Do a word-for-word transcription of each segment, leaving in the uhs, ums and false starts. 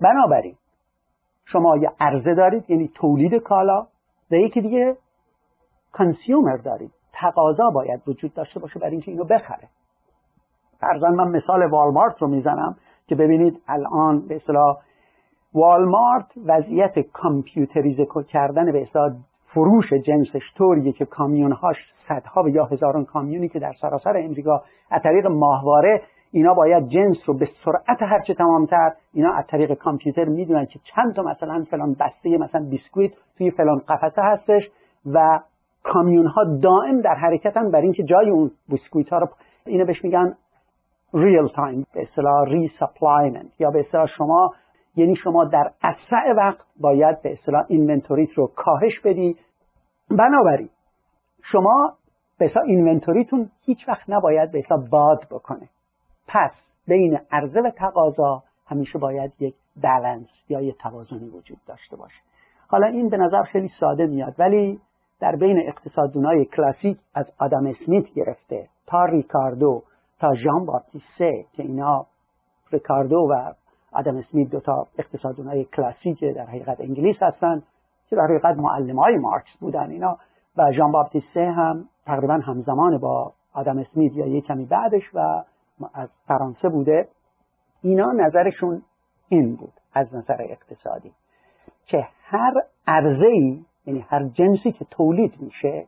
بنابراین شما یه عرضه دارید، یعنی تولید کالا، و یکی دیگه کانسیومر دارید، تقاضا باید وجود داشته باشه برای اینکه اینو بخره. فرضاً من مثال والمارت رو میزنم که ببینید الان به اصطلاح والمارت وضعیت کامپیوتریزه کردن به اصطلاح فروش جنسش طوریه که کامیون‌هاش صدها و یا هزاران کامیونی که در سراسر امریکا از طریق ماهواره اینا باید جنس رو به سرعت هرچه تمامتر، اینا از طریق کامپیوتر میدونن که چند تا مثلا فلان بسته مثلا بیسکویت توی فلان قفسه هستش و کامیون ها دائم در حرکتن برای اینکه جای اون بیسکویت ها رو، اینو بهش میگن ریل تایم، به اصطلاح ری سپلایمنت، یا به اصطلاح شما یعنی شما در اسرع وقت باید به اصطلاح اینونتوریت رو کاهش بدی. بنابراین شما به اصطلاح اینونتوریتون هیچ وقت نباید به اصطلاح باد بکنه. پس بین عرضه و تقاضا همیشه باید یک بالانس یا یک توازنی وجود داشته باشه. حالا این به نظر خیلی ساده میاد، ولی در بین اقتصاددانای کلاسیک از آدم اسمیت گرفته تا ریکاردو تا ژان باپتیسته که اینا ریکاردو و آدم اسمیت دو تا اقتصاددانای کلاسیک در حقیقت انگلیس هستن که در حقیقت معلمای مارکس بودن اینا، و ژان باپتیسته هم تقریبا همزمان با آدم اسمیت یا یک کمی بعدش و از فرانسه بوده. اینا نظرشون این بود از نظر اقتصادی که هر عرضه‌ای، یعنی هر جنسی که تولید میشه،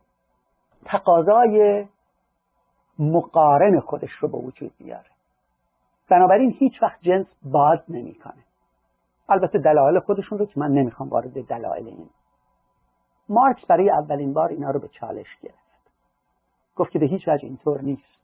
تقاضای مقارن خودش رو به وجود بیاره. بنابراین هیچ وقت جنس باد نمیکنه. البته دلایل خودشون رو که من نمیخوام وارد دلایل این. مارکس برای اولین بار اینا رو به چالش گرفت. گفت که به هیچ وجه اینطور نیست.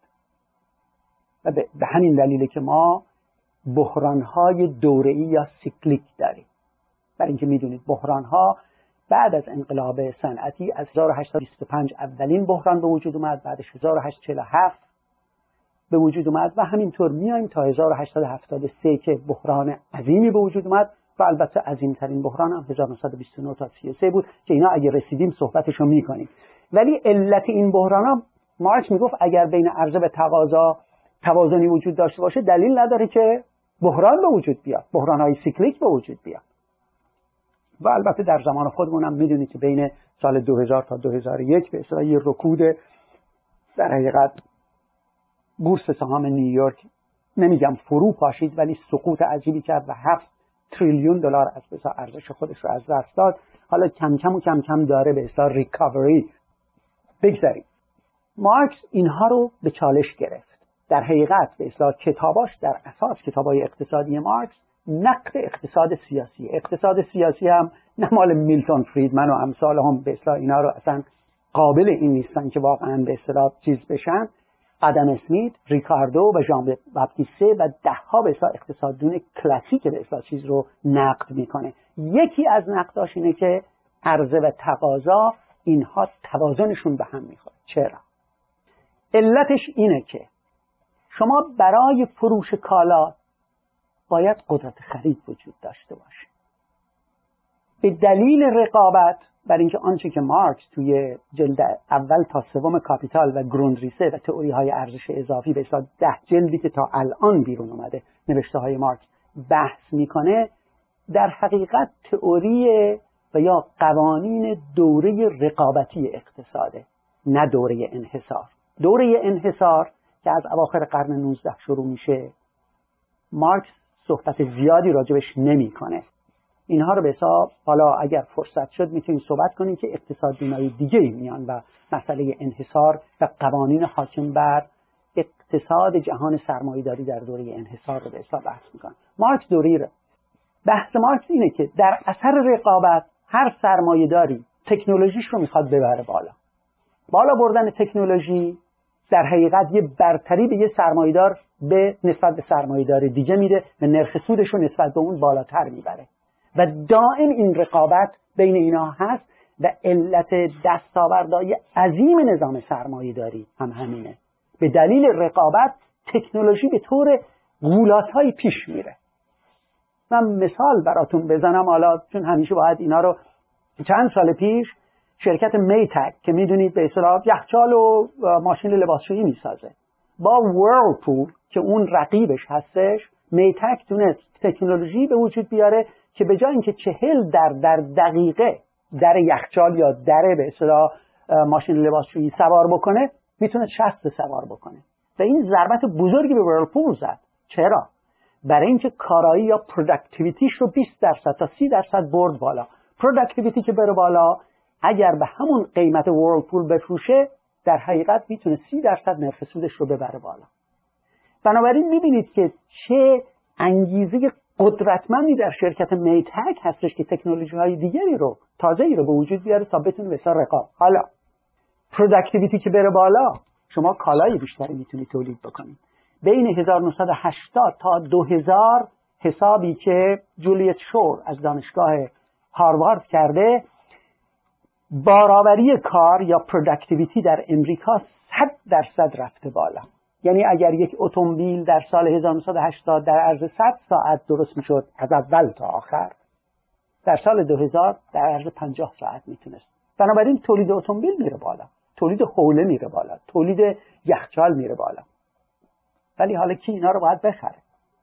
و به همین دلیله که ما بحران‌های دوره‌ای یا سیکلیک داریم. برای اینکه میدونید بحران‌ها بعد از انقلاب صنعتی از هزار و هشتصد و بیست و پنج اولین بحران به وجود اومد، بعدش هزار و هشتصد و چهل و هفت به وجود اومد و همینطور میایم تا هزار و هشتصد و هفتاد و سه که بحران عظیمی به وجود اومد و البته عظیمترین بحران هم هزار و نهصد و بیست و نه تا سی و سه بود که اینا اگه رسیدیم صحبتشو میکنیم. ولی علت این بحران‌ها مارکس میگفت اگر بین عرضه و تقاضا توازنی وجود داشته باشه دلیل نداره که بحران به وجود بیاد، بحران‌های سیکلیک به وجود بیاد. و البته در زمان خودمون هم میدونید که بین سال دو هزار تا دو هزار و یک به اصطلاح یه رکود در حقیقت بورس سهام نیویورک، نمیگم فرو پاشید، ولی سقوط عجیبی کرد و هفت تریلیون دلار از بسا ارزش خودش رو از دست داد. حالا کم کم و کم کم داره به اصطلاح ریکاوری. بگذارید مارکس اینها رو به چالش گرفت. در حقیقت به اصطلاح کتاباش در اساس کتابای اقتصادی مارکس نقد اقتصاد سیاسی. اقتصاد سیاسی هم نه مال میلتون فریدمن و امثال هم به اصطلاح اینا رو اصلا قابل این نیستن که واقعا به اصطلاح چیز بشن. آدم اسمیت، ریکاردو و ژان باپتیسته و ده ها به اصطلاح اقتصاددون کلاسیک به اصطلاح چیز رو نقد میکنه. یکی از نقداش اینه که عرضه و تقاضا اینها توازنشون به هم میخوره. چرا؟ علتش اینه که شما برای فروش کالا باید قدرت خرید وجود داشته باشه. به دلیل رقابت، برای اینکه آنچه که مارکس توی جلد اول تا سوم کاپیتال و گروندریسه و تئوری های ارزش اضافی به اصطلاح ده جلدی که تا الان بیرون اومده نوشته های مارکس بحث میکنه، در حقیقت تئوری و یا قوانین دوره رقابتی اقتصاده، نه دوره انحصار. دوره انحصار که از اواخر قرن نوزدهم شروع میشه، مارکس صحبت زیادی راجبش نمیکنه. اینها رو به حساب حالا اگر فرصت شد میتونیم صحبت کنیم که اقتصاددانای دیگه میان و مسئله انحصار و قوانین حاکم بر اقتصاد جهان سرمایه‌داری در دوره انحصار رو به حساب بحث میکنه. مارکس دوره رو بحث مارکس اینه که در اثر رقابت هر سرمایه‌داری تکنولوژیش رو میخواد ببره بالا. بالا بردن تکنولوژی در حقیقت یه برتری به یه سرمایه‌دار به نسبت به سرمایه‌دار دیگه میده و نرخ سودش رو نسبت به اون بالاتر میبره و دائم این رقابت بین اینا هست و علت دستاوردهای عظیم نظام سرمایه‌داری هم همینه. به دلیل رقابت تکنولوژی به طور غولات‌های پیش میره. من مثال براتون بزنم حالا چون همیشه باید اینا رو. چند سال پیش شرکت میتک که میدونید به اصطلاح یخچال و ماشین لباسشویی میسازه با ورلپول که اون رقیبش هستش میتک تونست تکنولوژی به وجود بیاره که به جای اینکه چهل در در دقیقه در یخچال یا در به اصطلاح ماشین لباسشویی سوار بکنه، میتونه شصت سوار بکنه و این ضربت بزرگی به ورلپول زد. چرا؟ برای اینکه کارایی یا پروداکتیویتیش رو بیست درصد تا سی درصد برد بالا. پروداکتیویتی که بره بالا، اگر به همون قیمت ورلپول بفروشه، در حقیقت میتونه سی درصد نرخ سودش رو ببره بالا. بنابراین میبینید که چه انگیزه قدرتمندی در شرکت میتک هستش که تکنولوژی های دیگری رو تازه‌ای رو به وجود بیاره تا بتونه بسیار رقابت. حالا پروداکتیویتی که بره بالا، شما کالای بیشتری میتونید تولید بکنید. بین هزار و نهصد و هشتاد تا دو هزار حسابی که جولیت شور از دانشگاه هاروارد کرده، بارآوری کار یا پروداکتیویتی در امریکا صد درصد رفته بالا. یعنی اگر یک اتومبیل در سال هزار و نهصد و هشتاد در عرض صد ساعت درست میشد از اول تا آخر، در سال دو هزار در عرض پنجاه ساعت میتونست. بنابراین تولید اتومبیل میره بالا، تولید حوله میره بالا، تولید یخچال میره بالا. ولی حالا کی اینا رو باید بخره؟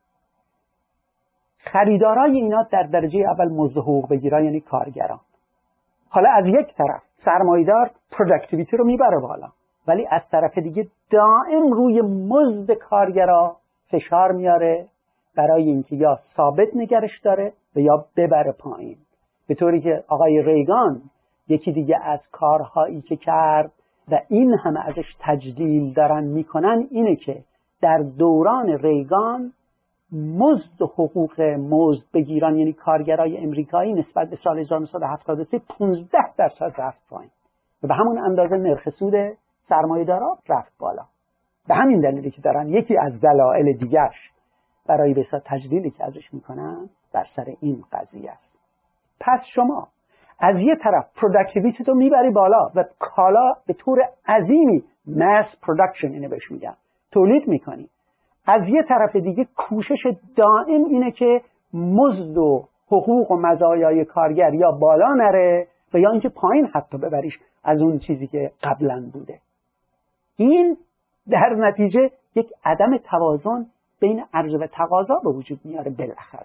خریدارای اینا در درجه اول مزد حقوق بگیرن، یعنی کارگران. حالا از یک طرف سرمایه‌دار پروداکتیویتی رو میبره بالا، ولی از طرف دیگه دائم روی مزد کارگرا فشار میاره برای اینکه یا ثابت نگرش داره و یا ببره پایین. به طوری که آقای ریگان یکی دیگه از کارهایی که کرد و این همه ازش تجلیل دارن میکنن اینه که در دوران ریگان مزد و حقوق مزد بگیران، یعنی کارگرای امریکایی، نسبت به سال هزار و نهصد و هفتاد و سه پانزده درصد رفت پایین و به همون اندازه نرخ سود سرمایه‌دارا رفت بالا. به همین دلیلی که دارن یکی از دلایل دیگرش برای بسیار تجلیلی که ازش میکنن بر سر این قضیه است. پس شما از یه طرف پروداکتیویتی تو میبری بالا و کالا به طور عظیمی ماس پروداکشن اینو بهش میگن تولید میکنی، از یه طرف دیگه کوشش دائم اینه که مزد و حقوق و مزایای کارگر یا بالا نره و یا اینکه پایین حتی ببریش از اون چیزی که قبلا بوده. این در نتیجه یک عدم توازن بین عرضه و تقاضا به وجود میاره بالاخره.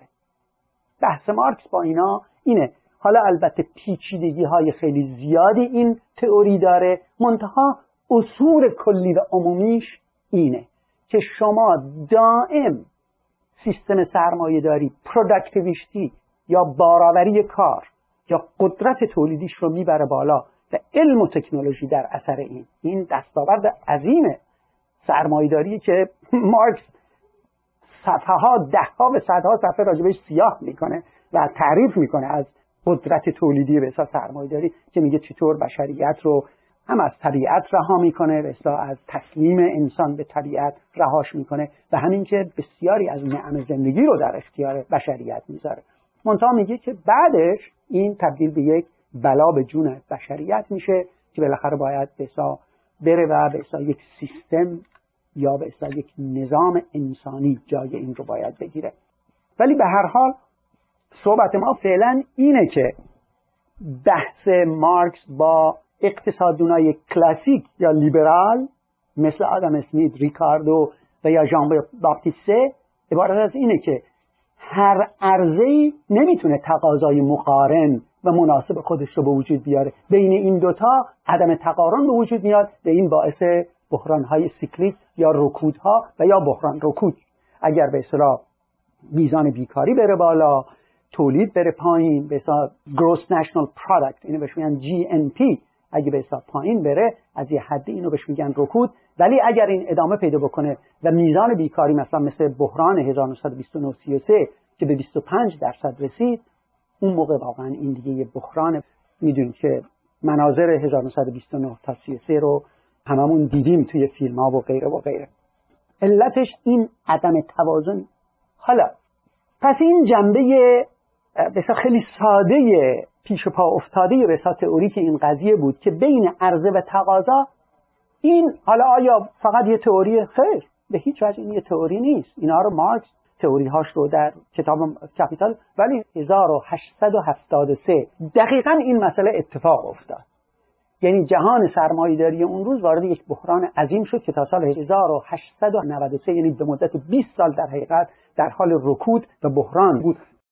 بحث مارکس با اینا اینه. حالا البته پیچیدگی های خیلی زیادی این تئوری داره، منتها اصول کلی و عمومیش اینه که شما دائم سیستم سرمایه داری، پروداکتیویتی یا بارآوری کار یا قدرت تولیدیش رو میبره بالا و علم و تکنولوژی در اثر این این دستاورد عظیم سرمایه‌داری که مارکس صفحه‌ها ده‌ها و صدها صفحه راجبش سیاه میکنه و تعریف میکنه از قدرت تولیدی به اصطلاح سرمایه‌داری که میگه چطور بشریت رو هم از طبیعت رها میکنه، به اصطلاح از تسلیم انسان به طبیعت رهاش میکنه و همین که بسیاری از نعم زندگی رو در اختیار بشریت میذاره. منتها میگه که بعدش این تبدیل به یک بلا به جون بشریت میشه که بالاخره باید به اصطلاح بره و به اصطلاح یک سیستم یا به اصطلاح یک نظام انسانی جای این رو باید بگیره. ولی به هر حال صحبت ما فعلا اینه که بحث مارکس با اقتصاددانای کلاسیک یا لیبرال مثل آدم اسمیت، ریکاردو و یا ژان باپتیسته عبارت از اینه که هر عرضه‌ای نمیتونه تقاضای مقارن و مناسب خودش رو به وجود بیاره. بین این دوتا عدم تقارن به وجود میاد و این باعث بحران‌های سیکلیک یا رکودها و یا بحران رکود. اگر به اصطلاح میزان بیکاری بره بالا، تولید بره پایین، به اصطلاح gross national product اینو بهش میگن جی ان پی، اگه به اصطلاح پایین بره از یه حدی اینو بهش میگن رکود. ولی اگر این ادامه پیدا بکنه و میزان بیکاری مثلا مثل بحران هزار و نهصد و بیست و نه سی و سه که به بیست و پنج درصد رسید، اون موقع واقعا این دیگه یه بحران. میدونید که مناظر هزار و نهصد و بیست و نه تا سی و سه رو هممون دیدیم توی فیلم ها و غیره و غیره. علتش این عدم توازن. حالا پس این جنبه بسیار خیلی ساده پیش پا افتاده بسیار تئوریک این قضیه بود که بین عرضه و تقاضا، این حالا آیا فقط یه تئوری؟ خیر، به هیچ وجه این یه تئوری نیست. اینا رو مارکس تئوری هاش رو در کتاب کپیتال ولی هزار و هشتصد و هفتاد و سه دقیقاً این مسئله اتفاق افتاد. یعنی جهان سرمایه‌داری اون روز وارد یک بحران عظیم شد که تا سال هزار و هشتصد و نود و سه، یعنی به مدت بیست سال در حقیقت در حال رکود و بحران بود